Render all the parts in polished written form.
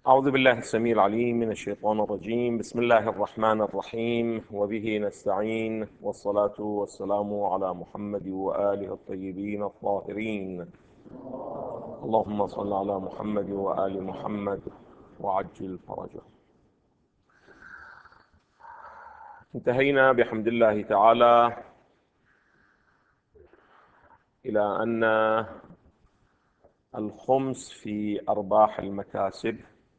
أعوذ بالله السميع العليم من الشيطان الرجيم. بسم الله الرحمن الرحيم، وبه نستعين، والصلاة والسلام على محمد وآله الطيبين الطاهرين. اللهم صل على محمد وآل محمد وعجل فرجه. انتهينا بحمد الله تعالى إلى أن الخمس في أرباح المكاسب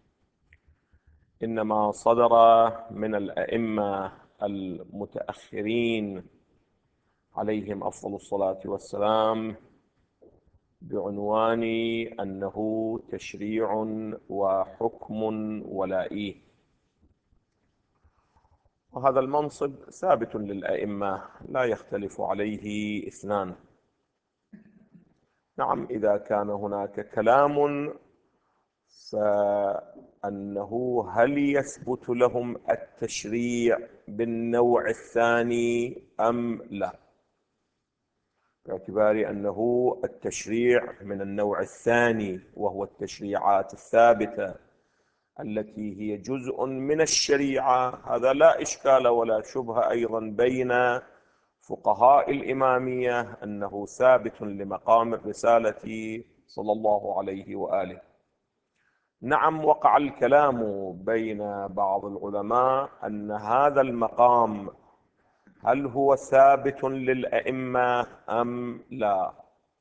إنما صدر من الأئمة المتأخرين عليهم أفضل الصلاة والسلام بعنوان أنه تشريع وحكم ولائي، وهذا المنصب ثابت للأئمة لا يختلف عليه اثنان. نعم، إذا كان هناك كلام فأنه هل يثبت لهم التشريع بالنوع الثاني أم لا، باعتبار أنه التشريع من النوع الثاني وهو التشريعات الثابتة التي هي جزء من الشريعة. هذا لا إشكال ولا شبهة أيضا بين فقهاء الإمامية أنه ثابت لمقام الرسالة صلى الله عليه وآله. نعم، وقع الكلام بين بعض العلماء أن هذا المقام هل هو ثابت للأئمة أم لا،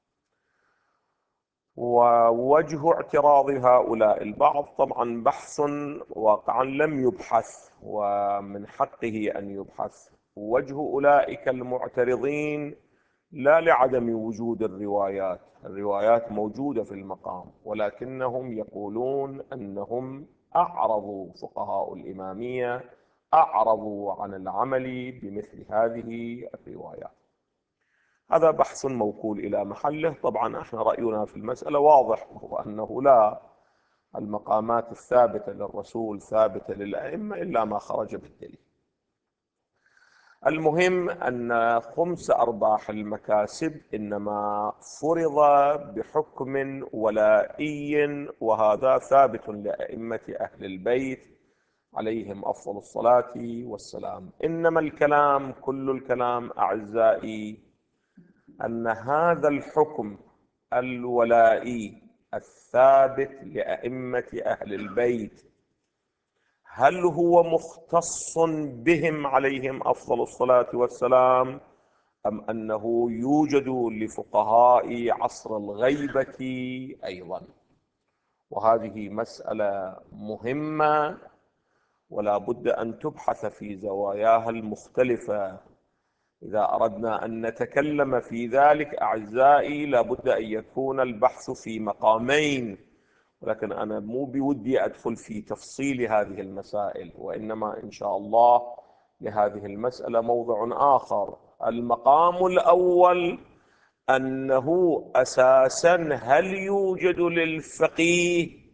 ووجه اعتراض هؤلاء البعض طبعا بحث واقعا لم يبحث ومن حقه أن يبحث. وجه أولئك المعترضين لا لعدم وجود الروايات موجودة في المقام، ولكنهم يقولون أنهم أعرضوا، فقهاء الإمامية أعرضوا عن العمل بمثل هذه الروايات. هذا بحث موكول إلى محله. طبعا احنا رأينا في المسألة واضح، وهو أنه لا، المقامات الثابتة للرسول ثابتة للأئمة إلا ما خرج بالدليل. المهم أن خمس أرباح المكاسب إنما فرض بحكم ولائي، وهذا ثابت لأئمة أهل البيت عليهم أفضل الصلاة والسلام. إنما الكلام، كل الكلام أعزائي، أن هذا الحكم الولائي الثابت لأئمة أهل البيت هل هو مختص بهم عليهم أفضل الصلاة والسلام، أم أنه يوجد لفقهاء عصر الغيبة أيضا؟ وهذه مسألة مهمة ولا بد أن تبحث في زواياها المختلفة. إذا أردنا أن نتكلم في ذلك أعزائي لابد أن يكون البحث في مقامين، ولكن أنا مو بودي أدخل في تفصيل هذه المسائل، وإنما إن شاء الله لهذه المسألة موضع آخر. المقام الأول أنه أساسا هل يوجد للفقيه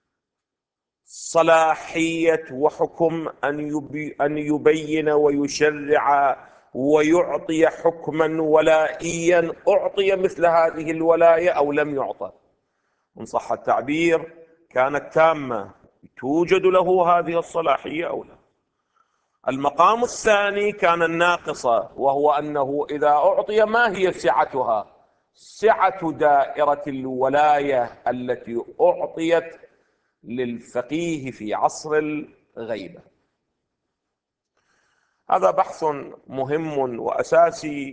صلاحية وحكم أن يبين ويشرع ويعطي حكما ولائيا أعطي مثل هذه الولاية أو لم يعطى؟ إن صح التعبير كانت تامة، توجد له هذه الصلاحية أو لا؟ المقام الثاني كان الناقصة، وهو أنه إذا أعطي ما هي سعتها، سعة دائرة الولاية التي أعطيت للفقيه في عصر الغيبة. هذا بحث مهم وأساسي،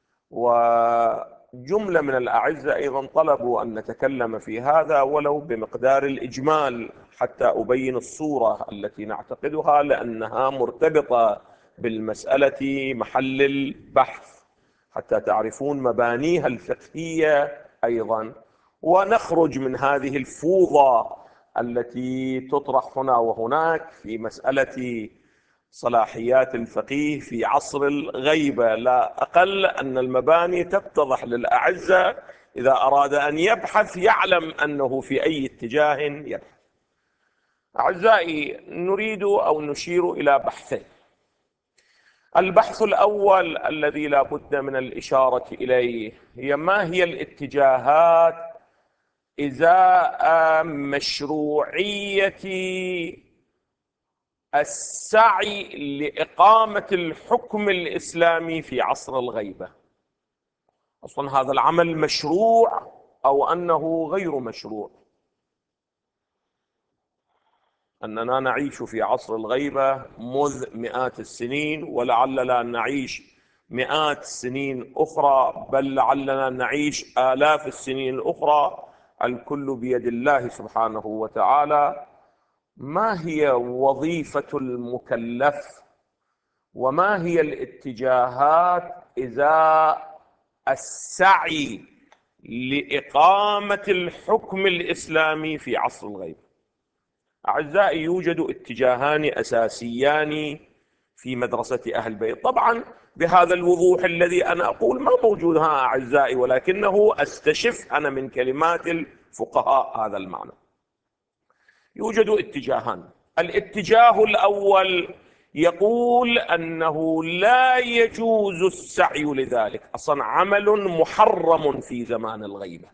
وجملة من الأعزة أيضا طلبوا أن نتكلم في هذا ولو بمقدار الإجمال حتى أبين الصورة التي نعتقدها، لأنها مرتبطة بالمسألة محل البحث، حتى تعرفون مبانيها الفقهية أيضا، ونخرج من هذه الفوضى التي تطرح هنا وهناك في مسألة صلاحيات الفقيه في عصر الغيبة. لا أقل أن المباني تتضح للأعزة، إذا أراد أن يبحث يعلم أنه في أي اتجاه يبحث. أعزائي، نريد أو نشير إلى بحثين. البحث الأول الذي لا بد من الإشارة إليه هي ما هي الاتجاهات إزاء مشروعية السعي لإقامة الحكم الإسلامي في عصر الغيبة. أصلا هذا العمل مشروع أو أنه غير مشروع؟ أننا نعيش في عصر الغيبة منذ مئات السنين، ولعلنا نعيش مئات السنين أخرى، بل لعلنا نعيش آلاف السنين الأخرى. الكل بيد الله سبحانه وتعالى. ما هي وظيفة المكلف وما هي الاتجاهات إزاء السعي لإقامة الحكم الإسلامي في عصر الغيبة؟ أعزائي، يوجد اتجاهان أساسيان في مدرسة أهل البيت، طبعا بهذا الوضوح الذي أنا أقول ما موجود ها أعزائي، ولكنه أستشف أنا من كلمات الفقهاء هذا المعنى. يوجد اتجاهان. الاتجاه الأول يقول أنه لا يجوز السعي لذلك، أصلا عمل محرم في زمان الغيبة،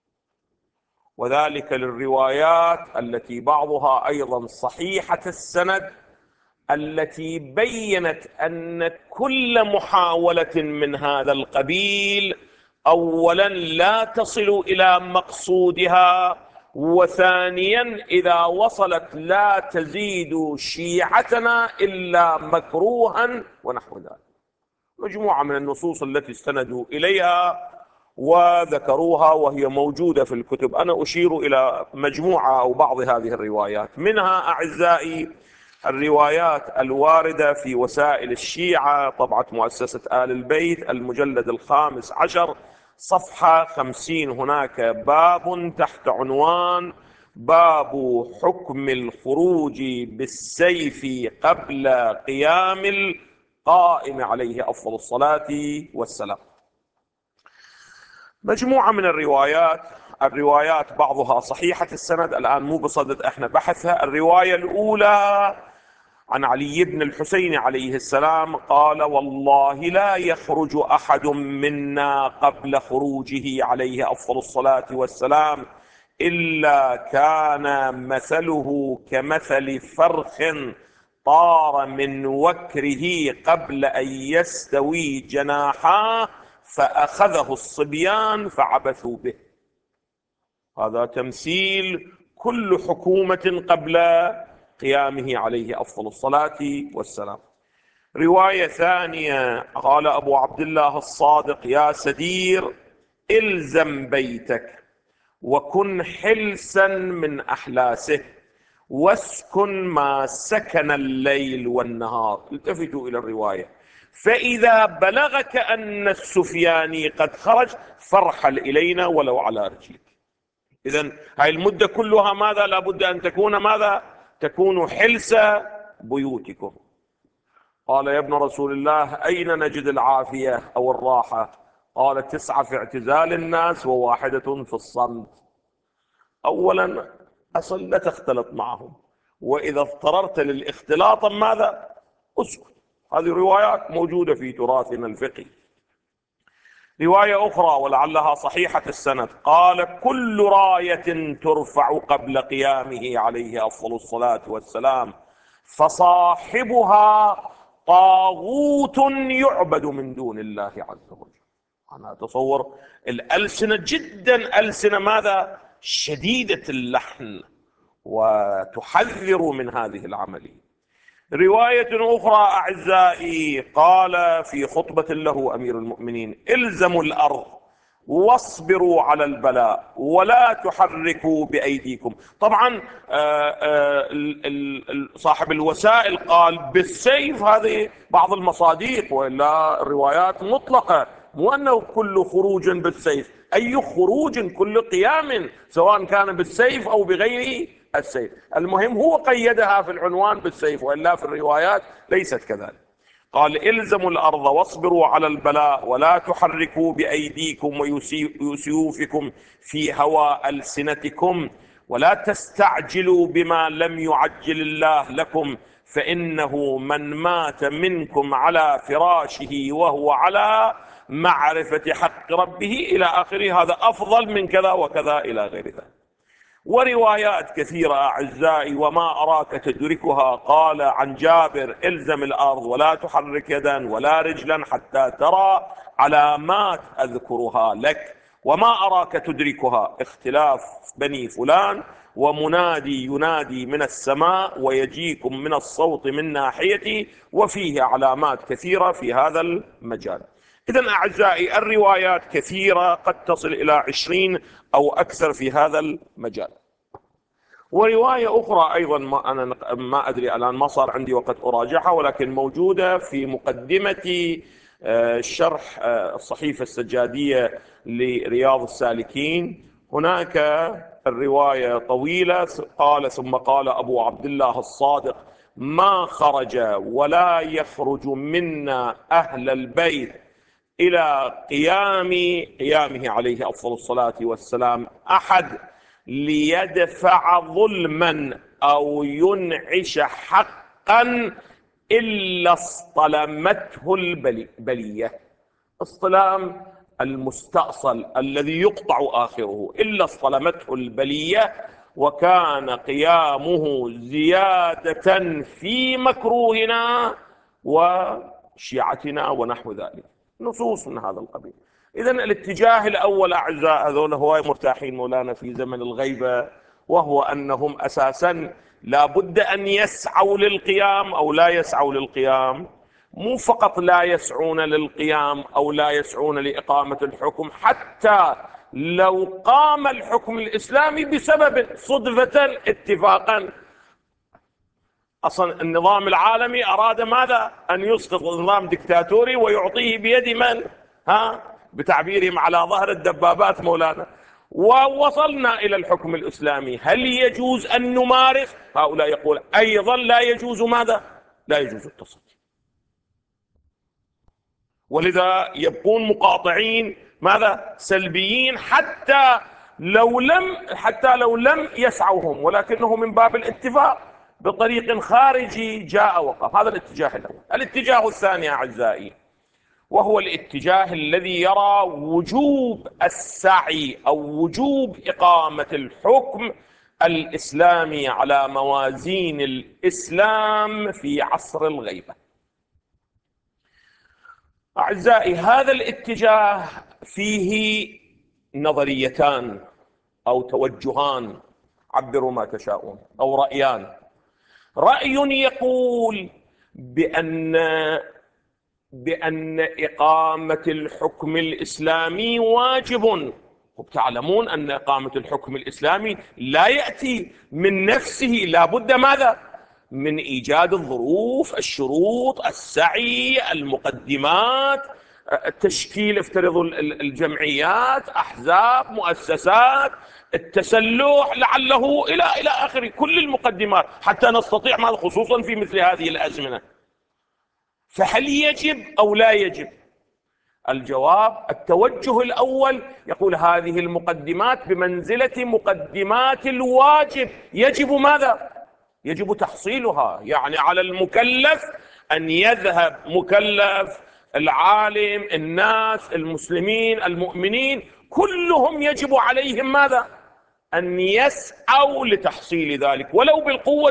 وذلك للروايات التي بعضها أيضا صحيحة السند التي بينت أن كل محاولة من هذا القبيل أولا لا تصل إلى مقصودها، وثانيا إذا وصلت لا تزيد شيعتنا إلا مكروها ونحو ذلك. مجموعة من النصوص التي استندوا إليها وذكروها وهي موجودة في الكتب. أنا أشير إلى مجموعة أو بعض هذه الروايات. منها أعزائي الروايات الواردة في وسائل الشيعة، طبعة مؤسسة آل البيت، المجلد 15 صفحة 50. هناك باب تحت عنوان باب حكم الخروج بالسيف قبل قيام القائم عليه أفضل الصلاة والسلام. مجموعة من الروايات بعضها صحيحة السند، الآن مو بصدد احنا بحثها. الرواية الأولى عن علي بن الحسين عليه السلام قال: والله لا يخرج أحد منا قبل خروجه عليه أفضل الصلاة والسلام إلا كان مثله كمثل فرخ طار من وكره قبل أن يستوي جناحاه فأخذه الصبيان فعبثوا به. هذا تمثيل كل حكومة قبل قيامه عليه أفضل الصلاة والسلام. رواية ثانية قال أبو عبد الله الصادق: يا سدير، إلزم بيتك وكن حلسا من أحلاسه واسكن ما سكن الليل والنهار. التفتوا إلى الرواية: فإذا بلغك أن السفياني قد خرج فارحل إلينا ولو على رجلك. إذن هاي المدة كلها ماذا؟ لابد أن تكون ماذا؟ تكون حلس بيوتكم. قال: يا ابن رسول الله، أين نجد العافية أو الراحة؟ قال: 9 في اعتزال الناس و1 في الصمت. أولا أصل لا تختلط معهم، وإذا اضطررت للاختلاط ماذا؟ اسكت. هذه روايات موجودة في تراثنا الفقهي. رواية أخرى ولعلها صحيحة السند قال: كل راية ترفع قبل قيامه عليه أفضل الصلاة والسلام فصاحبها طاغوت يعبد من دون الله عز وجل. أنا أتصور الألسنة جدا ألسنة ماذا؟ شديدة اللحن، وتحذر من هذه العملية. رواية أخرى أعزائي قال في خطبة له أمير المؤمنين: إلزموا الأرض واصبروا على البلاء ولا تحركوا بأيديكم. طبعا صاحب الوسائل قال بالسيف، هذه بعض المصادق، وإلا الروايات مطلقة، مو أنه كل خروج بالسيف، أي خروج كل قيام سواء كان بالسيف أو بغير السيف. المهم هو قيدها في العنوان بالسيف، وإلا في الروايات ليست كذلك. قال: إلزموا الأرض واصبروا على البلاء ولا تحركوا بأيديكم وسيوفكم في هوى ألسنتكم ولا تستعجلوا بما لم يعجل الله لكم، فإنه من مات منكم على فراشه وهو على معرفة حق ربه إلى آخره، هذا أفضل من كذا وكذا إلى غير ذلك. وروايات كثيرة أعزائي وما أراك تدركها. قال عن جابر: الزم الأرض ولا تحرك يدا ولا رجلا حتى ترى علامات أذكرها لك، وما أراك تدركها اختلاف بني فلان، ومنادي ينادي من السماء ويجيكم من الصوت من ناحيتي، وفيه علامات كثيرة في هذا المجال. إذن أعزائي الروايات كثيرة، قد تصل إلى 20 أو أكثر في هذا المجال. ورواية أخرى أيضا أنا ما أدري الآن، ما صار عندي وقت أراجعها، ولكن موجودة في مقدمة شرح الصحيفة السجادية لرياض السالكين. هناك الرواية طويلة. قال: ثم قال أبو عبد الله الصادق: ما خرج ولا يخرج منا أهل البيت إلى قيامه عليه أفضل الصلاة والسلام أحد ليدفع ظلما أو ينعش حقا إلا اصطلمته البلية. اصطلام المستأصل الذي يقطع آخره، إلا اصطلمته البلية، وكان قيامه زيادة في مكروهنا وشيعتنا ونحو ذلك، نصوص من هذا القبيل. إذن الاتجاه الأول أعزاء، هذول هواي مرتاحين مولانا في زمن الغيبة، وهو أنهم أساسا لا بد أن يسعوا للقيام أو لا يسعوا للقيام. مو فقط لا يسعون للقيام أو لا يسعون لإقامة الحكم، حتى لو قام الحكم الإسلامي بسبب صدفة اتفاقا. أصلا النظام العالمي أراد ماذا؟ أن يسقط نظام دكتاتوري ويعطيه بيد من؟ بتعبيرهم على ظهر الدبابات مولانا. ووصلنا إلى الحكم الإسلامي، هل يجوز أن نمارس؟ هؤلاء يقول أيضا لا يجوز ماذا؟ لا يجوز التصدي. ولذا يبقون مقاطعين ماذا؟ سلبيين، حتى لو لم يسعوهم، ولكنه من باب الاتفاق بطريق خارجي جاء وقف. هذا الاتجاه الأول. الاتجاه الثاني أعزائي، وهو الاتجاه الذي يرى وجوب السعي أو وجوب إقامة الحكم الإسلامي على موازين الإسلام في عصر الغيبة. أعزائي هذا الاتجاه فيه نظريتان أو توجهان، عبروا ما تشاءون، أو رأيان. رأي يقول بأن إقامة الحكم الإسلامي واجب، وتعلمون أن إقامة الحكم الإسلامي لا يأتي من نفسه، لا بد ماذا؟ من إيجاد الظروف، الشروط، السعي، المقدمات، التشكيل، افترضوا الجمعيات، أحزاب، مؤسسات، التسلح لعله إلى آخره، كل المقدمات حتى نستطيع ماذا، خصوصا في مثل هذه الأزمنة. فهل يجب أو لا يجب؟ الجواب: التوجه الأول يقول هذه المقدمات بمنزلة مقدمات الواجب، يجب ماذا؟ يجب تحصيلها. يعني على المكلف أن يذهب، مكلف، العالم، الناس، المسلمين، المؤمنين، كلهم يجب عليهم ماذا؟ أن يسعوا لتحصيل ذلك، ولو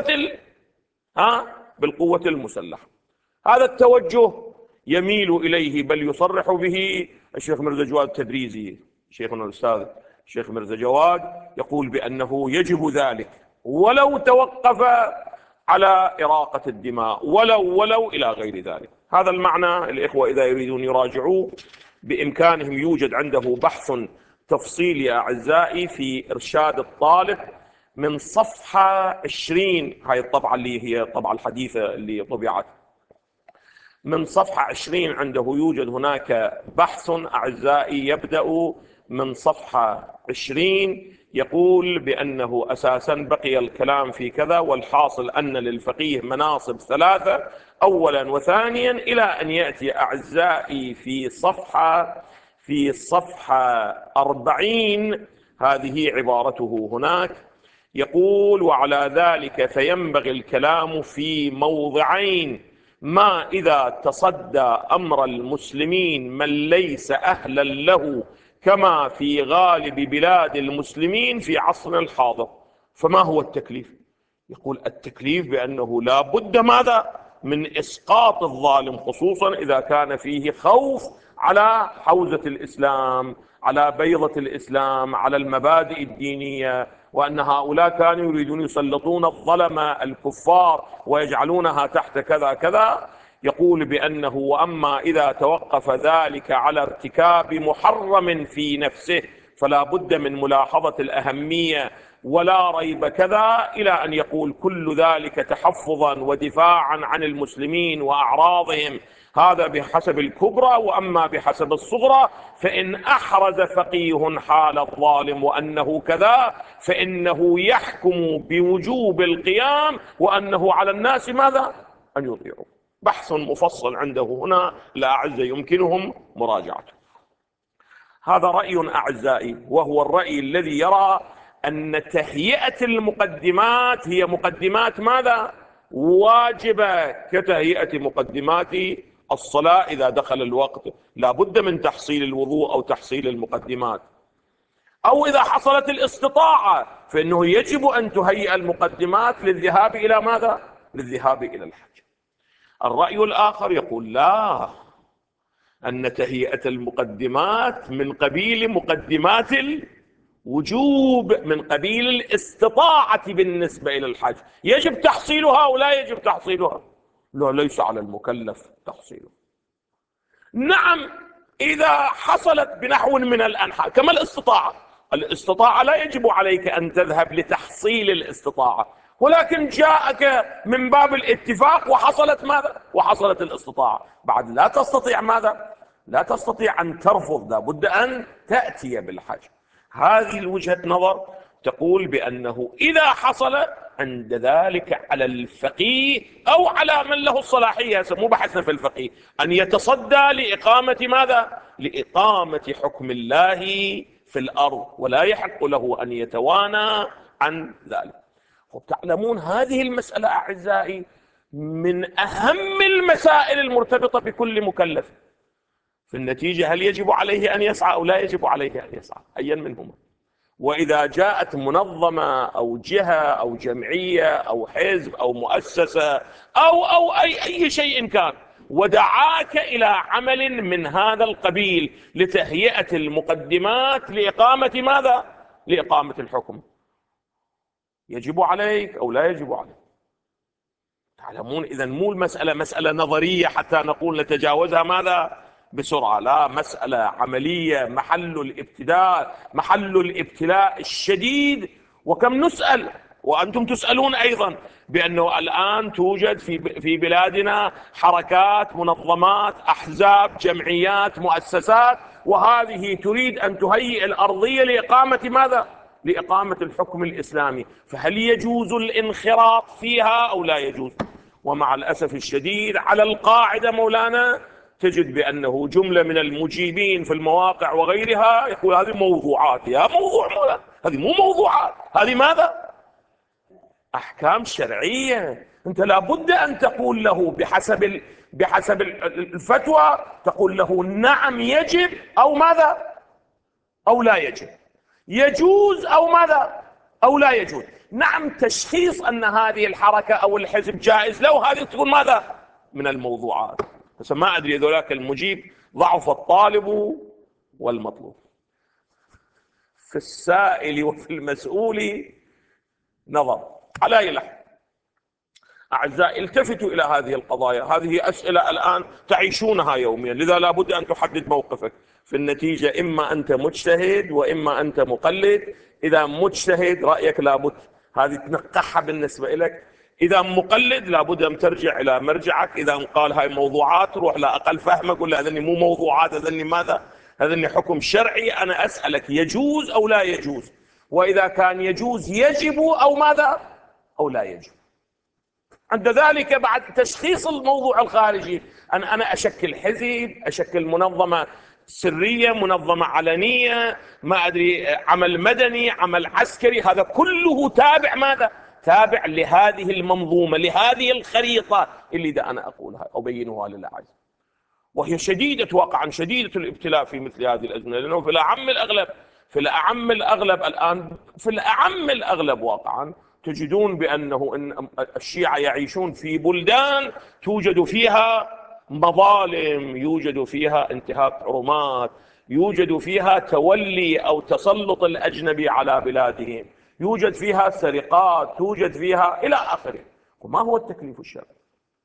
بالقوة المسلحة. هذا التوجه يميل إليه، بل يصرح به الشيخ مرزا جواد التدريزي، شيخنا الأستاذ الشيخ مرزا جواد، يقول بأنه يجب ذلك، ولو توقف على إراقة الدماء، ولو إلى غير ذلك. هذا المعنى الإخوة إذا يريدون يراجعوه بإمكانهم، يوجد عنده بحث تفصيلي أعزائي في إرشاد الطالب من صفحة 20، هاي الطبعة اللي هي الطبعة الحديثة اللي طبعت، من صفحة 20 عنده يوجد هناك بحث أعزائي يبدأ من صفحة 20، يقول بأنه أساسا بقي الكلام في كذا، والحاصل أن للفقيه مناصب ثلاثة أولا وثانيا، إلى أن يأتي أعزائي في صفحة 40 هذه عبارته هناك، يقول: وعلى ذلك فينبغي الكلام في موضعين: ما إذا تصدى أمر المسلمين من ليس أهلا له، كما في غالب بلاد المسلمين في عصرنا الحاضر. فما هو التكليف؟ يقول التكليف بأنه لا بد ماذا؟ من إسقاط الظالم، خصوصا إذا كان فيه خوف على حوزة الإسلام، على بيضة الإسلام، على المبادئ الدينية، وأن هؤلاء كانوا يريدون يسلطون الظلمة الكفار ويجعلونها تحت كذا كذا. يقول بأنه وأما إذا توقف ذلك على ارتكاب محرم في نفسه فلا بد من ملاحظة الأهمية ولا ريب كذا، إلى أن يقول كل ذلك تحفظا ودفاعا عن المسلمين وأعراضهم، هذا بحسب الكبرى. وأما بحسب الصغرى فإن أحرز فقيه حال الظالم وأنه كذا فإنه يحكم بوجوب القيام وأنه على الناس ماذا؟ أن يطيعوا. بحث مفصل عنده هنا لا أعز يمكنهم مراجعته. هذا رأي أعزائي، وهو الرأي الذي يرى أن تهيئة المقدمات هي مقدمات ماذا؟ واجبة، كتهيئة مقدمات الصلاة إذا دخل الوقت لا بد من تحصيل الوضوء أو تحصيل المقدمات، أو إذا حصلت الاستطاعة فإنه يجب أن تهيئ المقدمات للذهاب إلى ماذا؟ للذهاب إلى الحج. الرأي الآخر يقول لا، أن تهيئة المقدمات من قبيل مقدمات الوجوب، من قبيل الاستطاعة بالنسبة إلى الحج، يجب تحصيلها أو لا يجب تحصيلها؟ لا، ليس على المكلف تحصيلها. نعم، إذا حصلت بنحو من الأنحاء كما الاستطاعة، الاستطاعة لا يجب عليك أن تذهب لتحصيل الاستطاعة، ولكن جاءك من باب الاتفاق وحصلت ماذا؟ وحصلت الاستطاعة، بعد لا تستطيع ماذا؟ لا تستطيع أن ترفض، لا بد أن تأتي بالحج. هذه الوجهة نظر تقول بأنه إذا حصل عند ذلك على الفقيه أو على من له الصلاحية، مو بحثنا في الفقيه، أن يتصدى لإقامة ماذا؟ لإقامة حكم الله في الأرض، ولا يحق له أن يتوانى عن ذلك. تعلمون هذه المسألة أعزائي من أهم المسائل المرتبطة بكل مكلف. في النتيجة هل يجب عليه أن يسعى أو لا يجب عليه أن يسعى؟ أيا منهما. وإذا جاءت منظمة أو جهة أو جمعية أو حزب أو مؤسسة أو أي شيء كان ودعاك إلى عمل من هذا القبيل لتهيئة المقدمات لإقامة ماذا؟ لإقامة الحكم، يجب عليك أو لا يجب عليك؟ تعلمون إذن مو المسألة مسألة نظرية حتى نقول نتجاوزها ماذا؟ بسرعة، لا، مسألة عملية محل الابتلاء الشديد. وكم نسأل وأنتم تسألون أيضا بأنه الآن توجد في بلادنا حركات، منظمات، أحزاب، جمعيات، مؤسسات، وهذه تريد أن تهيئ الأرضية لإقامة ماذا؟ لإقامة الحكم الإسلامي، فهل يجوز الانخراط فيها أو لا يجوز؟ ومع الأسف الشديد على القاعدة مولانا تجد بأنه جملة من المجيبين في المواقع وغيرها يقول هذه موضوعات. يا موضوع مولانا، هذه مو موضوعات، هذه ماذا؟ أحكام شرعية. أنت لابد أن تقول له بحسب الفتوى، تقول له نعم يجب أو ماذا؟ أو لا يجب، يجوز أو ماذا؟ أو لا يجوز. نعم، تشخيص أن هذه الحركة أو الحزب جائز لو هذه تكون ماذا؟ من الموضوعات. بس ما أدري ذولاك المجيب ضعف الطالب والمطلوب. في السائل وفي المسؤول نظر. على أي لحظة أعزائي التفتوا إلى هذه القضايا، هذه أسئلة الآن تعيشونها يوميا، لذا لا بد أن تحدد موقفك. في النتيجة إما أنت مجتهد وإما أنت مقلد. إذا مجتهد رأيك لابد هذه تنقحها بالنسبة لك، إذا مقلد لابد أن ترجع إلى مرجعك. إذا قال هاي موضوعات روح لأقل فهمك، ولا هذني مو موضوعات، هذني ماذا؟ هذني حكم شرعي. أنا أسألك يجوز أو لا يجوز؟ وإذا كان يجوز يجب أو ماذا؟ أو لا يجب. عند ذلك بعد تشخيص الموضوع الخارجي، أنا أشكل حزب، أشكل منظمة سرية، منظمة علنية، ما أدري، عمل مدني، عمل عسكري، هذا كله تابع ماذا؟ تابع لهذه المنظومة، لهذه الخريطة اللي دا أنا أقولها أبينها للأعز. وهي شديدة واقعا، شديدة الابتلاء في مثل هذه الأزمنة، لأنه في الأعم الأغلب في الأعم الأغلب الآن، في الأعم الأغلب واقعا تجدون بأنه إن الشيعة يعيشون في بلدان توجد فيها مظالم، يوجد فيها انتهاك حرمات، يوجد فيها تولي أو تسلط الأجنبي على بلادهم، يوجد فيها سرقات، توجد فيها إلى آخره. وما هو التكليف الشرعي؟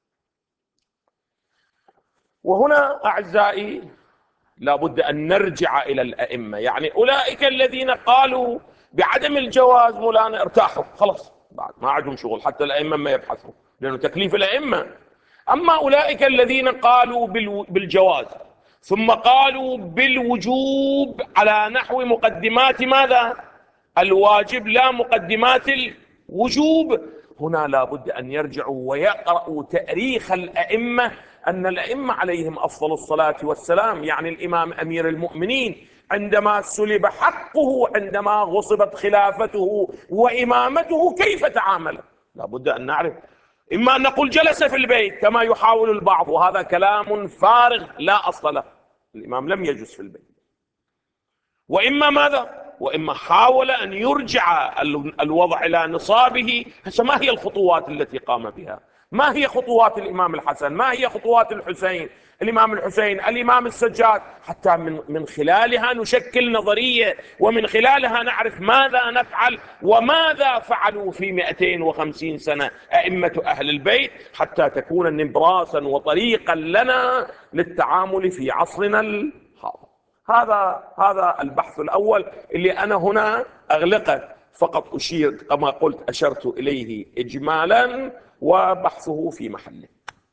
وهنا أعزائي لابد أن نرجع إلى الأئمة. يعني أولئك الذين قالوا بعدم الجواز مولانا ارتاحوا خلاص، بعد ما عندهم شغل، حتى الأئمة ما يبحثوا لأنه تكليف الأئمة. أما أولئك الذين قالوا بالجواز ثم قالوا بالوجوب على نحو مقدمات ماذا؟ الواجب لا مقدمات الوجوب، هنا لابد أن يرجعوا ويقرأوا تاريخ الأئمة، أن الأئمة عليهم أفضل الصلاة والسلام، يعني الإمام أمير المؤمنين عندما سلب حقه، عندما غصبت خلافته وإمامته، كيف تعامل؟ لابد أن نعرف. إما أن نقول جلس في البيت كما يحاول البعض، وهذا كلام فارغ لا أصل له، الإمام لم يجلس في البيت. وإما ماذا؟ وإما حاول أن يرجع الوضع إلى نصابه. ما هي الخطوات التي قام بها؟ ما هي خطوات الإمام الحسن؟ ما هي خطوات الحسين، الإمام الحسين، الإمام السجاد؟ حتى من خلالها نشكل نظرية، ومن خلالها نعرف ماذا نفعل وماذا فعلوا في 250 سنة أئمة أهل البيت، حتى تكون نبراسا وطريقا لنا للتعامل في عصرنا الحاضر. هذا البحث الأول اللي أنا هنا أغلقه، فقط أشير كما قلت، أشرت إليه إجمالا وبحثه في محله.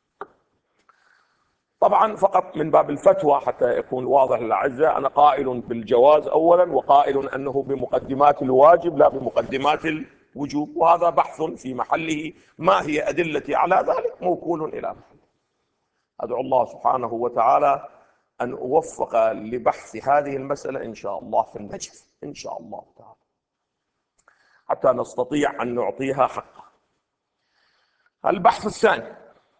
طبعا فقط من باب الفتوى حتى يكون واضح للأعزاء، أنا قائل بالجواز أولا، وقائل أنه بمقدمات الواجب لا بمقدمات الوجوب، وهذا بحث في محله. ما هي أدلتي على ذلك موكول إلى محله. أدعو الله سبحانه وتعالى أن أوفق لبحث هذه المسألة إن شاء الله في النجف إن شاء الله تعالى، حتى نستطيع أن نعطيها حقها. البحث الثاني،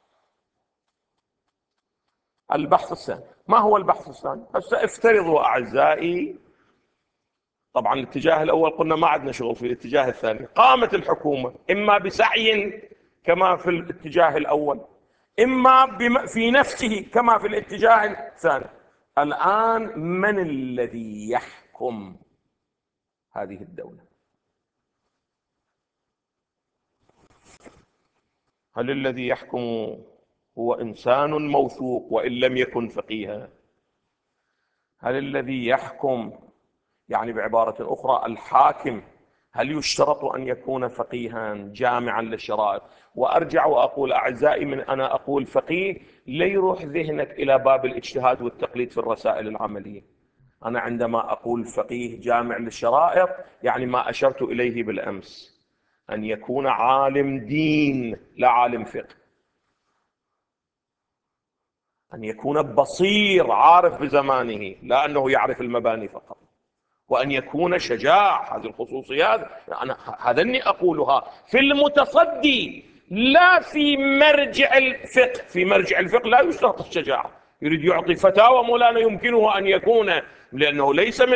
ما هو البحث الثاني؟ هسه افترضوا أعزائي، طبعا الاتجاه الأول قلنا ما عندنا شغل، في الاتجاه الثاني قامت الحكومة إما بسعي كما في الاتجاه الأول، إما في نفسه كما في الاتجاه الثاني. الآن من الذي يحكم هذه الدولة؟ هل الذي يحكم هو إنسان موثوق وإن لم يكن فقيها؟ هل الذي يحكم، يعني بعبارة أخرى الحاكم، هل يشترط أن يكون فقيها جامعا للشرائع؟ وأرجع وأقول أعزائي، من أنا أقول فقيه لا يروح ذهنك إلى باب الاجتهاد والتقليد في الرسائل العملية. أنا عندما أقول فقيه جامع للشرائع يعني ما أشرت إليه بالأمس، أن يكون عالم دين لا عالم فقه، أن يكون بصير عارف بزمانه لا أنه يعرف المباني فقط، وأن يكون شجاع. هذه الخصوصيات أنا هذا أني أقولها في المتصدي لا في مرجع الفقه. في مرجع الفقه لا يشترط الشجاعة، يريد يعطي فتاوى مولانا يمكنه أن يكون، لأنه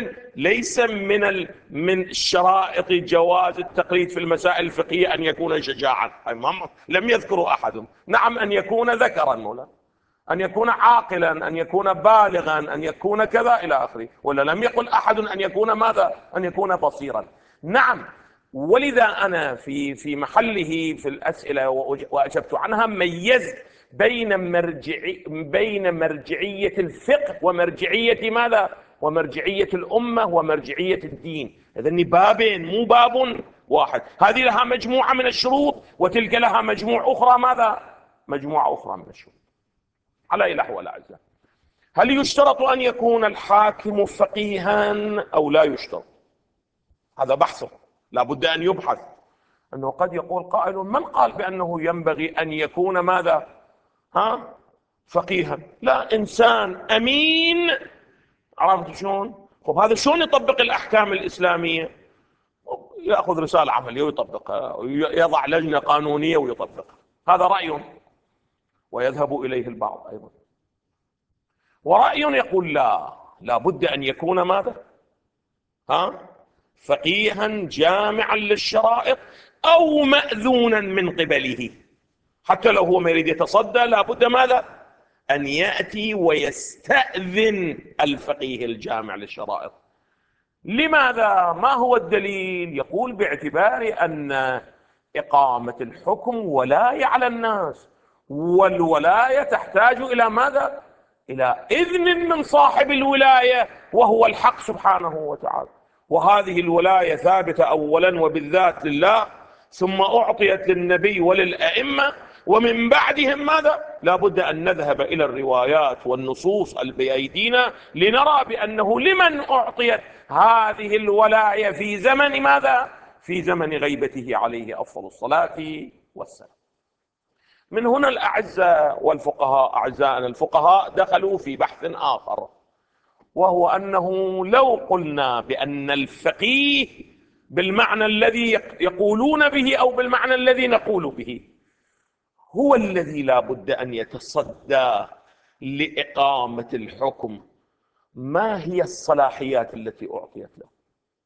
من شرائط جواز التقليد في المسائل الفقهية أن يكون شجاعا، لم يذكروا أحد. نعم أن يكون ذكرا مولانا، أن يكون عاقلا، أن يكون بالغا، أن يكون كذا إلى آخره، ولا لم يقل أحد أن يكون ماذا؟ أن يكون بصيرا. نعم. ولذا أنا في محله في الأسئلة وأجبت عنها ميزت بين مرجعية الفقه ومرجعية ماذا؟ ومرجعية الأمة ومرجعية الدين. إذن بابين مو باب واحد. هذه لها مجموعة من الشروط وتلك لها مجموعة أخرى ماذا؟ مجموعة أخرى من الشروط. على أي الأحوال أعزائي، هل يشترط أن يكون الحاكم فقيها أو لا يشترط؟ هذا بحث لا بد أن يبحث. أنه قد يقول قائل من قال بأنه ينبغي أن يكون ماذا؟ فقيها؟ لا، إنسان أمين. عرفت شلون؟ طب هذا شلون يطبق الأحكام الإسلامية؟ يأخذ رسالة عملية ويطبقها، يضع لجنة قانونية ويطبقها. هذا رأي، ويذهب إليه البعض أيضا. ورأي يقول لا بد أن يكون ماذا؟ ها، فقيها جامعا للشرائط أو مأذونا من قبله. حتى لو هو ما يريد يتصدى لابد ماذا؟ أن يأتي ويستأذن الفقيه الجامع للشرائط. لماذا؟ ما هو الدليل؟ يقول باعتبار أن إقامة الحكم ولاية على الناس، والولاية تحتاج إلى ماذا؟ إلى إذن من صاحب الولاية وهو الحق سبحانه وتعالى. وهذه الولاية ثابتة أولا وبالذات لله، ثم أعطيت للنبي وللأئمة، ومن بعدهم ماذا؟ لا بد أن نذهب إلى الروايات والنصوص بأيدينا لنرى بأنه لمن أعطيت هذه الولاية في زمن ماذا؟ في زمن غيبته عليه أفضل الصلاة والسلام. من هنا الأعزاء والفقهاء، أعزائنا الفقهاء دخلوا في بحث آخر، وهو أنه لو قلنا بأن الفقيه بالمعنى الذي يقولون به أو بالمعنى الذي نقول به هو الذي لا بد أن يتصدى لإقامة الحكم، ما هي الصلاحيات التي أعطيت له؟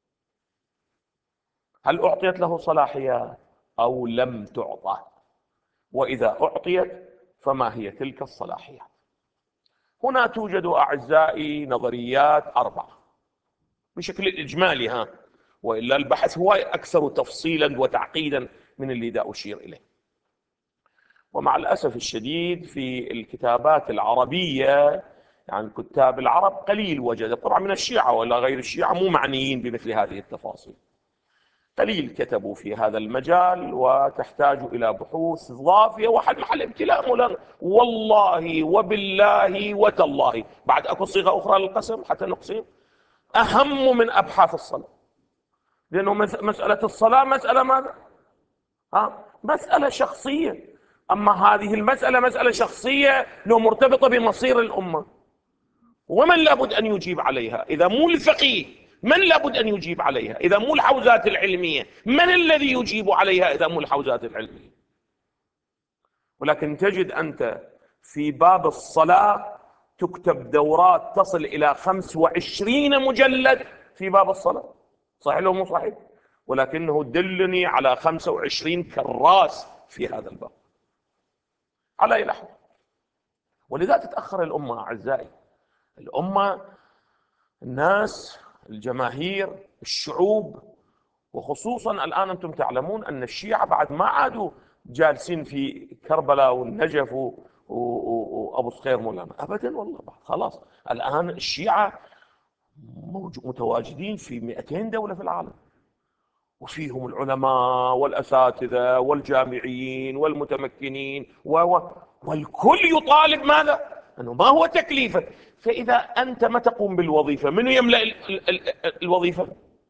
هل أعطيت له صلاحيات أو لم تعطى؟ وإذا أعطيت فما هي تلك الصلاحيات؟ هنا توجد أعزائي نظريات 4 بشكل إجمالي، وإلا البحث هو أكثر تفصيلا وتعقيدا من اللي دا أشير إليه. ومع الأسف الشديد في الكتابات العربية، يعني الكتاب العرب قليل وجد، طبعا من الشيعة ولا غير الشيعة مو معنيين بمثل هذه التفاصيل، قليل كتبوا في هذا المجال، وتحتاج إلى بحوث ضافية وحل محل ابتلاء مولانا. والله وبالله وتالله بعد أكو صيغة أخرى للقسم حتى نقسم أهم من أبحاث الصلاة، لأنه مسألة الصلاة مسألة ماذا؟ مسألة شخصية، أما هذه المسألة مسألة شخصية لو مرتبطة بمصير الأمة، ومن لابد أن يجيب عليها إذا مو الفقيه؟ من لابد أن يجيب عليها إذا مو الحوزات العلمية؟ من الذي يجيب عليها إذا مو الحوزات العلمية؟ ولكن تجد أنت في باب الصلاة تكتب دورات تصل إلى 25 مجلد في باب الصلاة، صحيح لو مو صحيح؟ ولكنه دلني على 25 كراس في هذا الباب على أي لحظة. ولذا تتأخر الأمة أعزائي، الأمة، الناس، الجماهير، الشعوب، وخصوصا الآن أنتم تعلمون أن الشيعة بعد ما عادوا جالسين في كربلاء والنجف وأبو صخير مولانا أبدا، والله بعد خلاص الآن الشيعة متواجدين في 200 دولة في العالم، وفيهم العلماء والأساتذة والجامعيين والمتمكنين والكل يطالب ماذا؟ أنه ما هو تكليفه. فإذا أنت ما تقوم بالوظيفة من يملأ الوظيفة؟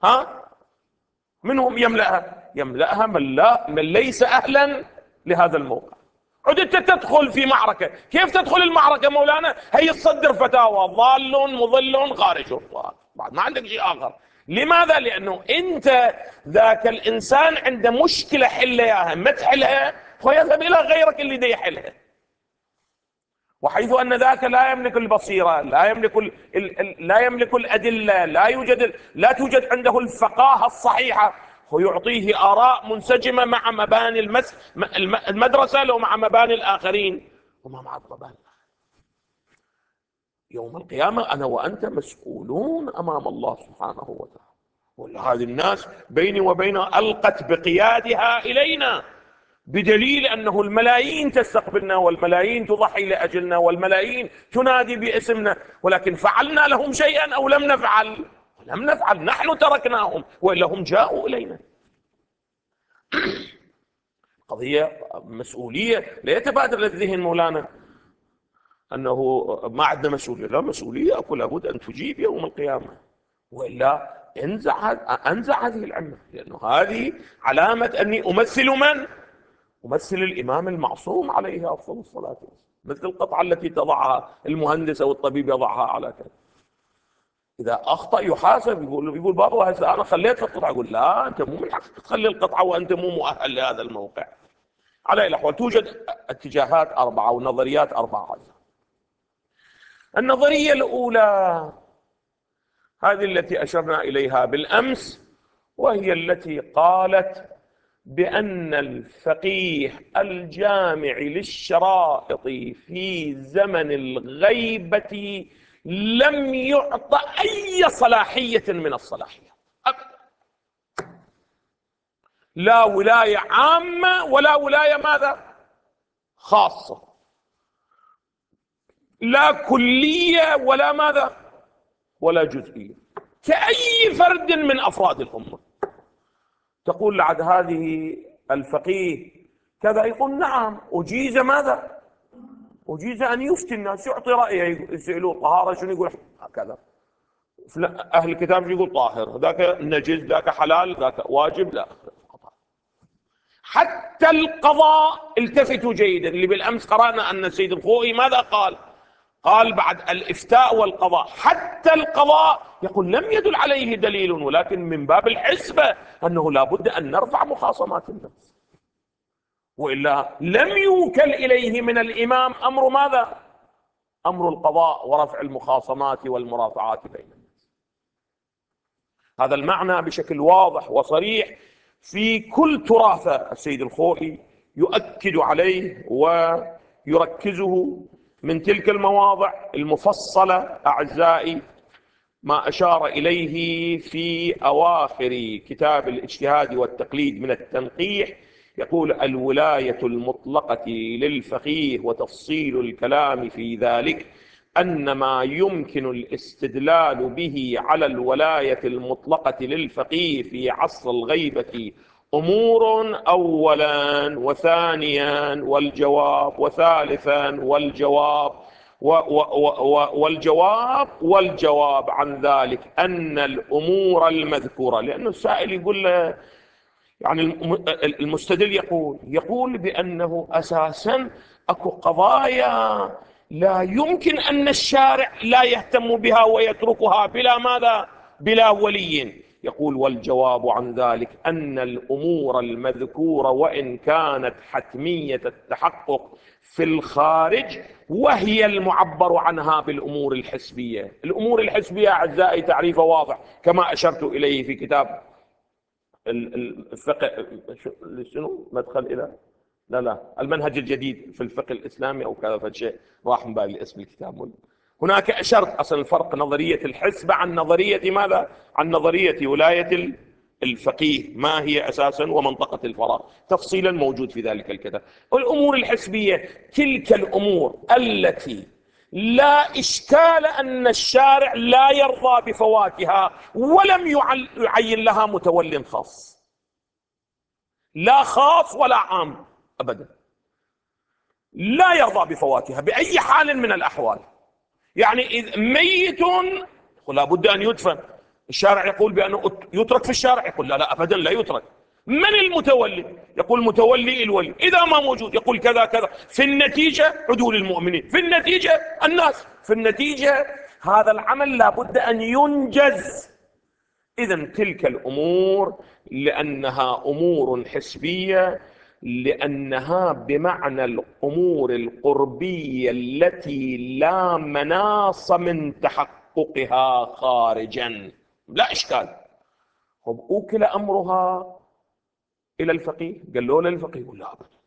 منهم يملأها؟ يملأها من ليس أهلا لهذا الموقع. عدت تدخل في معركة، كيف تدخل المعركة مولانا؟ هي تصدر فتاوى ضال مضل خارج الطاعة، بعد ما عندك شيء آخر. لماذا؟ لأنه أنت ذاك الإنسان عنده مشكلة حلها إياها، ما تحلها فيذهب إلى غيرك اللي دي يحلها، وحيث أن ذاك لا يملك البصيرة، لا يملك الأدلة، لا توجد عنده الفقاهة الصحيحة، ويعطيه آراء منسجمة مع مباني المدرسة لو مع مباني الآخرين وما مع مباني. يوم القيامة أنا وأنت مسؤولون أمام الله سبحانه وتعالى، وهذه الناس بيني وبينها ألقت بقيادها إلينا، بدليل أنه الملايين تستقبلنا والملايين تضحي لأجلنا والملايين تنادي باسمنا، ولكن فعلنا لهم شيئا أو لم نفعل؟ لم نفعل، نحن تركناهم وإلا هم جاءوا إلينا. قضية مسؤولية لا يتبادر الذهن مولانا أنه ما عندنا مسؤولية، لا، مسؤولية أقول لابد أن تجيب يوم القيامة، وإلا أنزع هذه العمة، لأنه هذه علامة أني أمثل من؟ أمثل الإمام المعصوم عليه أفضل الصلاة والسلام، مثل القطعة التي تضعها المهندس أو الطبيب يضعها على كذا، إذا أخطأ يحاسب، يقول بابا هسه أنا خليت القطعة، أقول لا، أنت مو من حقك تخلي القطعة وأنت مو مؤهل لهذا الموقع. على أي الأحوال توجد اتجاهات 4 ونظريات 4. النظرية الأولى هذه التي أشرنا إليها بالأمس، وهي التي قالت بأن الفقيه الجامع للشرائط في زمن الغيبة لم يعط أي صلاحية من الصلاحيات أبدا، لا ولاية عامة ولا ولاية ماذا خاصة، لا كلية ولا ماذا ولا جزئية، كأي فرد من أفراد الأمة. تقول لعد هذه الفقيه كذا، يقول نعم أجيز ماذا، أجيز أن يفتي الناس، يعطي رأيه، يسألوه طهارة شنو يقول هكذا، أهل الكتاب يقول طاهر، ذاك نجس، ذاك حلال، ذاك واجب، لا. حتى القضاء، التفتوا جيدا، اللي بالأمس قرأنا أن السيد الخوئي ماذا قال؟ قال بعد الإفتاء والقضاء حتى القضاء يقول لم يدل عليه دليل، ولكن من باب الحسبة أنه لا بد أن نرفع مخاصمات الناس، وإلا لم يوكل إليه من الإمام أمر ماذا؟ أمر القضاء ورفع المخاصمات والمرافعات بين الناس. هذا المعنى بشكل واضح وصريح في كل تراثه السيد الخوئي يؤكد عليه ويركزه من تلك المواضع المفصلة أعزائي، ما أشار إليه في أواخر كتاب الاجتهاد والتقليد من التنقيح، يقول الولاية المطلقة للفقيه وتفصيل الكلام في ذلك أن ما يمكن الاستدلال به على الولاية المطلقة للفقيه في عصر الغيبة أمور أولا وثانيا والجواب وثالثا والجواب والجواب عن ذلك أن الأمور المذكورة، لأنه السائل يقول له يعني المستدل يقول بأنه أساسا أكو قضايا لا يمكن أن الشارع لا يهتم بها ويتركها بلا ماذا؟ بلا ولي. يقول والجواب عن ذلك أن الأمور المذكورة وإن كانت حتمية التحقق في الخارج وهي المعبر عنها بالأمور الحسبية. الأمور الحسبية أعزائي تعريفه واضح كما أشرت إليه في كتاب الفقه، شنو مدخل إلى لا المنهج الجديد في الفقه الإسلامي أو كذا فشيء، راح من بالي اسم الكتاب. هناك أشرت أصل الفرق نظرية الحسبة عن نظرية ماذا؟ عن نظرية ولاية الفقيه، ما هي أساسا ومنطقة الفراغ، تفصيلا موجود في ذلك الكتاب. والأمور الحسبية تلك الأمور التي لا إشكال أن الشارع لا يرضى بفواتها ولم يعين لها متول خاص، لا خاص ولا عام أبدا، لا يرضى بفواتها بأي حال من الأحوال. يعني إذ ميت لا بد أن يدفن، الشارع يقول بأنه يترك في الشارع، يقول لا أبدا لا يترك. من المتولي؟ يقول متولي الولي، إذا ما موجود يقول كذا كذا، في النتيجة عدول المؤمنين، في النتيجة الناس، في النتيجة هذا العمل لا بد أن ينجز. إذن تلك الأمور لأنها أمور حسبية، لأنها بمعنى الأمور القربية التي لا مناص من تحققها خارجا، لا إشكال. أوكل أمرها إلى الفقيه، قال له للفقيه، يقول لا أبدا،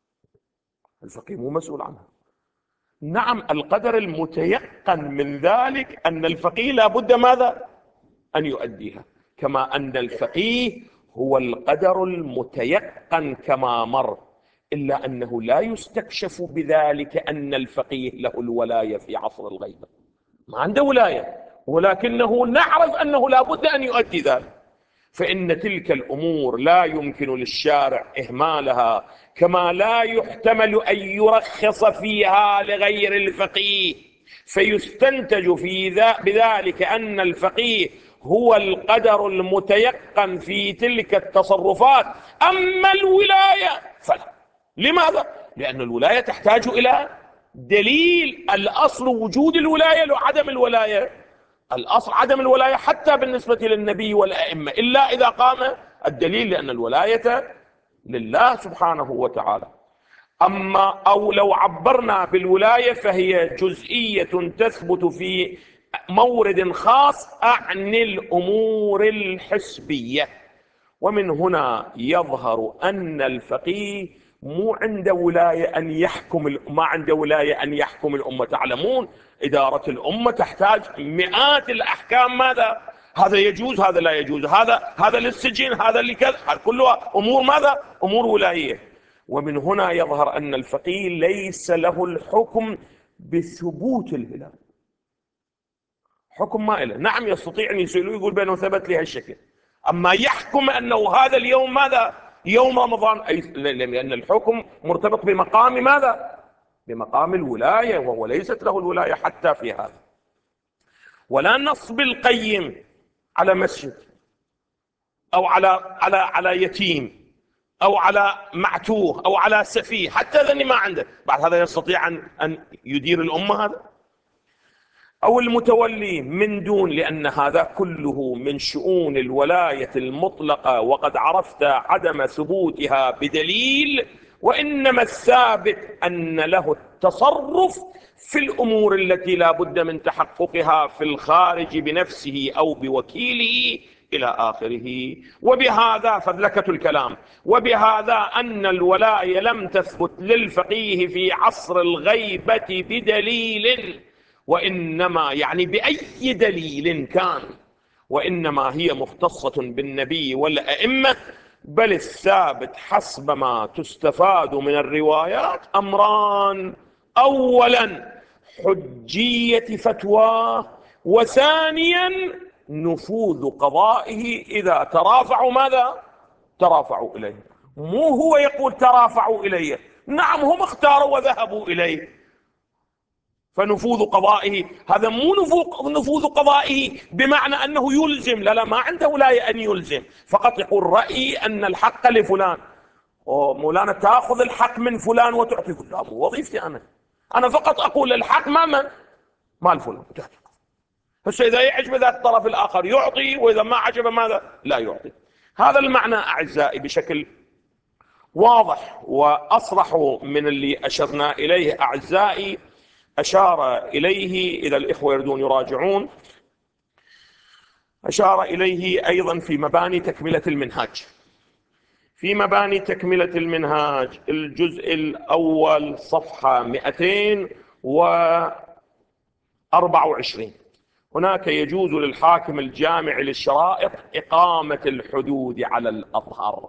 الفقيه مو مسؤول عنها. نعم القدر المتيقن من ذلك أن الفقيه لا بد ماذا؟ أن يؤديها، كما أن الفقيه هو القدر المتيقن كما مر، إلا أنه لا يستكشف بذلك أن الفقيه له الولاية في عصر الغيبة، ما عنده ولاية، ولكنه نعرف أنه لا بد أن يؤدي ذلك. فإن تلك الأمور لا يمكن للشارع إهمالها، كما لا يحتمل أن يرخص فيها لغير الفقيه، فيستنتج بذلك أن الفقيه هو القدر المتيقن في تلك التصرفات، أما الولاية فلا. لماذا؟ لأن الولاية تحتاج إلى دليل. الأصل وجود الولاية وعدم الولاية، الأصل عدم الولاية حتى بالنسبة للنبي والأئمة، إلا إذا قام الدليل، لأن الولاية لله سبحانه وتعالى. أما أو لو عبرنا بالولاية فهي جزئية تثبت في مورد خاص أعني الأمور الحسبية. ومن هنا يظهر أن الفقيه مو عنده ولاية أن يحكم، ما عنده ولاية أن يحكم الأمة. تعلمون إدارة الأمة تحتاج مئات الأحكام. ماذا؟ هذا يجوز، هذا لا يجوز، هذا للسجن، هذا لكذا، كلها أمور ماذا؟ أمور ولاية. ومن هنا يظهر أن الفقيه ليس له الحكم بثبوت الهلال، حكم ما له. نعم يستطيع أن يسأله يقول بأنه ثبت لي هالشكل، أما يحكم أنه هذا اليوم ماذا؟ يوم رمضان، لأن الحكم مرتبط بمقام ماذا؟ بمقام الولاية، وهو ليست له الولاية حتى في هذا. ولا نصب القيم على مسجد أو على يتيم أو على معتوه أو على سفيه، حتى ذني ما عنده، بعد هذا يستطيع أن يدير الأمة هذا؟ أو المتولي من دون، لأن هذا كله من شؤون الولاية المطلقة، وقد عرفت عدم ثبوتها بدليل، وإنما الثابت أن له التصرف في الأمور التي لا بد من تحققها في الخارج بنفسه أو بوكيله إلى آخره. وبهذا فذلكة الكلام، وبهذا أن الولاية لم تثبت للفقيه في عصر الغيبة بدليل، وإنما يعني بأي دليل كان، وإنما هي مختصة بالنبي والأئمة. بل الثابت حسب ما تستفاد من الروايات أمران: أولا حجية فتواه، وثانيا نفوذ قضائه إذا ترافعوا ماذا؟ ترافعوا إليه. مو هو يقول ترافعوا إليه، نعم هم اختاروا وذهبوا إليه، فنفوذ قضائه هذا مو نفوذ قضائه بمعنى أنه يلزم، لا ما عنده ولاية أن يلزم، فقط يقول رأيي أن الحق لفلان. مولانا تأخذ الحق من فلان وتعطي فلان، مو وظيفتي أنا فقط أقول الحق ما فلان وتعطي. بس إذا يعجب ذات الطرف الآخر يعطي، وإذا ما عجب ماذا؟ لا يعطي. هذا المعنى أعزائي بشكل واضح وأصرح من اللي أشرنا إليه أعزائي، أشار إليه، إذا الإخوة يريدون يراجعون، أشار إليه أيضا في مباني تكملة المنهاج. في مباني تكملة المنهاج الجزء الأول صفحة 224، هناك يجوز للحاكم الجامع للشرائط إقامة الحدود على الأطهر.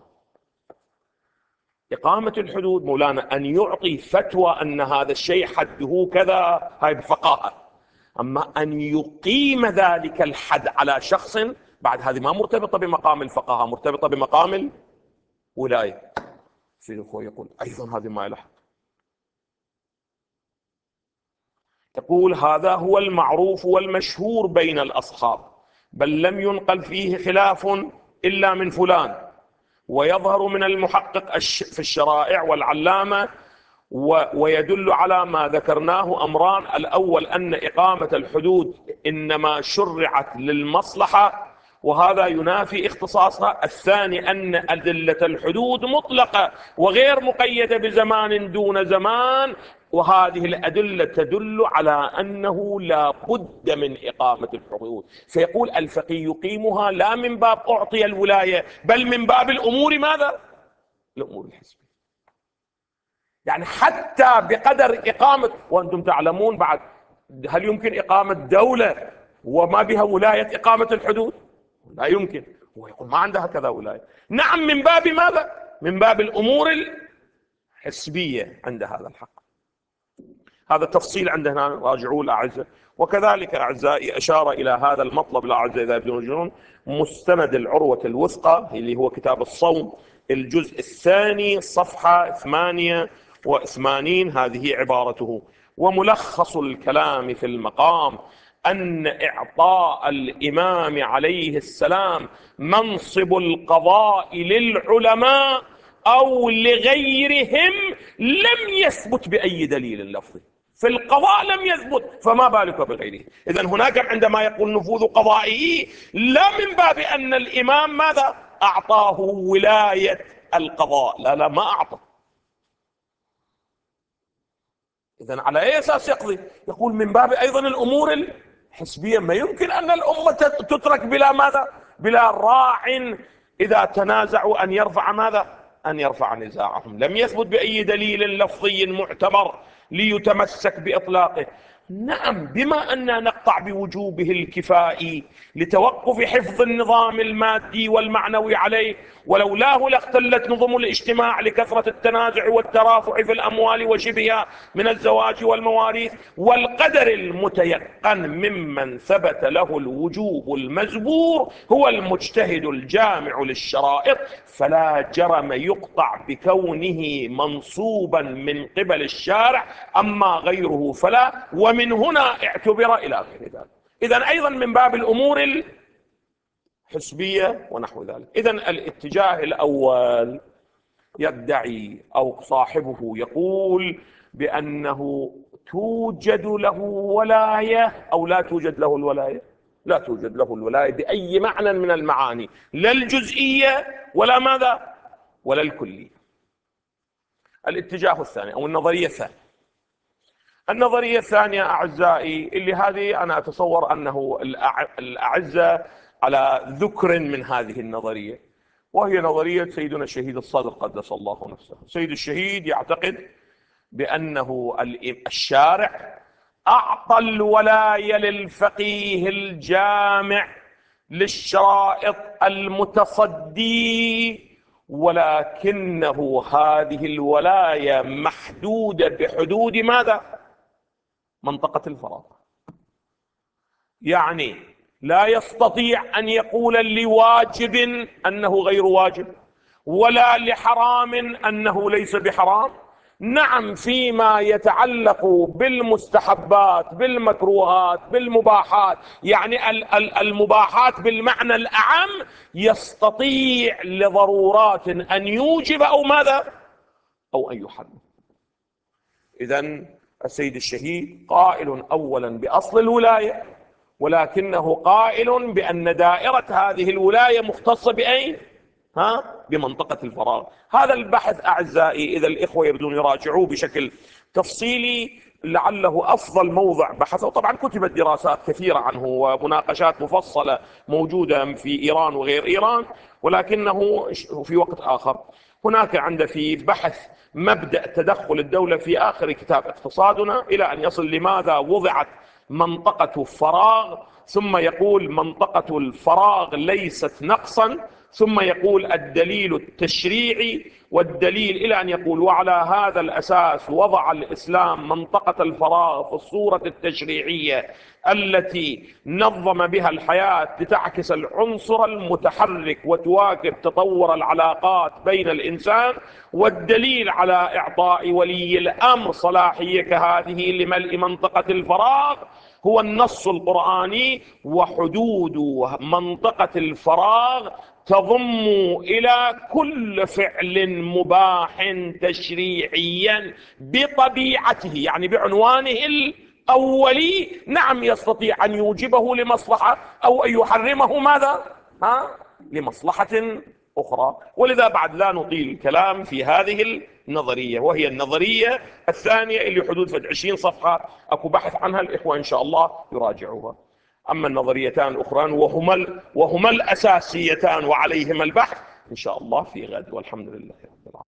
إقامة الحدود مولانا أن يعطي فتوى أن هذا الشيء حده كذا، هاي بفقاهة. أما أن يقيم ذلك الحد على شخص، بعد هذه ما مرتبطة بمقام الفقاهة، مرتبطة بمقام الولاية. في أخوة يقول أيضا هذه ما يلحق، يقول هذا هو المعروف والمشهور بين الأصحاب، بل لم ينقل فيه خلاف إلا من فلان. ويظهر من المحقق في الشرائع والعلامة ويدل على ما ذكرناه أمران: الأول أن إقامة الحدود إنما شرعت للمصلحة، وهذا ينافي اختصاصها. الثاني أن أدلة الحدود مطلقة وغير مقيدة بزمان دون زمان، وهذه الأدلة تدل على أنه لا بد من إقامة الحدود. فيقول الفقيه يقيمها لا من باب أعطي الولاية، بل من باب الأمور ماذا؟ الأمور الحسبية. يعني حتى بقدر إقامة، وأنتم تعلمون بعد، هل يمكن إقامة دولة وما بها ولاية إقامة الحدود؟ لا يمكن. هو يقول ما عندها كذا ولاية. نعم من باب ماذا؟ من باب الأمور الحسبية عند هذا الحق. هذا التفصيل عندنا، راجعوا الأعزة. وكذلك أعزائي أشار إلى هذا المطلب الأعزة إذا يبدون مستند العروة الوثقى اللي هو كتاب الصوم الجزء الثاني صفحة 88، هذه عبارته: وملخص الكلام في المقام أن إعطاء الإمام عليه السلام منصب القضاء للعلماء أو لغيرهم لم يثبت بأي دليل لفظي. في القضاء لم يثبت، فما بالك بغيره. إذن هناك عندما يقول نفوذ قضائه لا من باب أن الإمام ماذا؟ أعطاه ولاية القضاء، لا ما أعطى. إذن على أي أساس يقضي؟ يقول من باب أيضا الأمور حزبية ما يمكن أن الأمة تترك بلا ماذا؟ بلا راع إذا تنازعوا أن يرفع ماذا؟ أن يرفع نزاعهم. لم يثبت بأي دليل لفظي معتبر ليتمسك بإطلاقه. نعم، بما أننا نقطع بوجوبه الكفائي لتوقف حفظ النظام المادي والمعنوي عليه، ولولاه لاختلت نظم الاجتماع لكثرة التنازع والترافع في الأموال وشبهها من الزواج والمواريث، والقدر المتيقن ممن ثبت له الوجوب المزبور هو المجتهد الجامع للشرائط، فلا جرم يقطع بكونه منصوبا من قبل الشارع، أما غيره فلا، ومن هنا اعتبر إلى غير ذلك. إذن أيضا من باب الأمور الحسبية ونحو ذلك. إذن الاتجاه الأول يدعي أو صاحبه يقول بأنه توجد له ولاية أو لا توجد له الولاية. لا توجد له الولاية بأي معنى من المعاني، لا الجزئية ولا ماذا ولا الكلية. الاتجاه الثاني أو النظرية الثانية، النظرية الثانية أعزائي، اللي هذه أنا أتصور أنه الأعزة على ذكر من هذه النظرية، وهي نظرية سيدنا الشهيد الصادق قدس الله نفسه. سيد الشهيد يعتقد بأنه الشارع أعطى الولاية للفقيه الجامع للشرائط المتصدي، ولكنه هذه الولاية محدودة بحدود ماذا؟ منطقة الفراغ. يعني لا يستطيع أن يقول لواجب أنه غير واجب، ولا لحرام أنه ليس بحرام. نعم، فيما يتعلق بالمستحبات، بالمكروهات، بالمباحات، يعني المباحات بالمعنى الأعم، يستطيع لضرورات أن يوجب أو ماذا أو أن يحرم. إذن السيد الشهيد قائل أولا بأصل الولاية، ولكنه قائل بأن دائرة هذه الولاية مختصة بأين؟ بمنطقة الفراغ. هذا البحث أعزائي إذا الإخوة يريدون يراجعوه بشكل تفصيلي لعله أفضل موضع بحث، وطبعا كتبت دراسات كثيرة عنه ومناقشات مفصلة موجودة في إيران وغير إيران، ولكنه في وقت آخر. هناك عند في بحث مبدأ تدخل الدولة في آخر كتاب اقتصادنا، إلى أن يصل لماذا وضعت منطقة فراغ، ثم يقول منطقة الفراغ ليست نقصا، ثم يقول الدليل التشريعي والدليل، إلى أن يقول وعلى هذا الأساس وضع الإسلام منطقة الفراغ في الصورة التشريعية التي نظم بها الحياة لتعكس العنصر المتحرك وتواكب تطور العلاقات بين الإنسان، والدليل على إعطاء ولي الأمر صلاحية كهذه لملء منطقة الفراغ هو النص القرآني. وحدود منطقة الفراغ تضم إلى كل فعل مباح تشريعيا بطبيعته، يعني بعنوانه الأولي، نعم يستطيع أن يوجبه لمصلحة أو أن يحرمه ماذا؟ لمصلحة أخرى. ولذا بعد لا نطيل الكلام في هذه النظرية، وهي النظرية الثانية اللي حدود 20 صفحة أكو بحث عنها، الإخوة إن شاء الله يراجعوها. أما النظريتان الأخران وهما الأساسيتان وعليهما البحث إن شاء الله في غد، والحمد لله.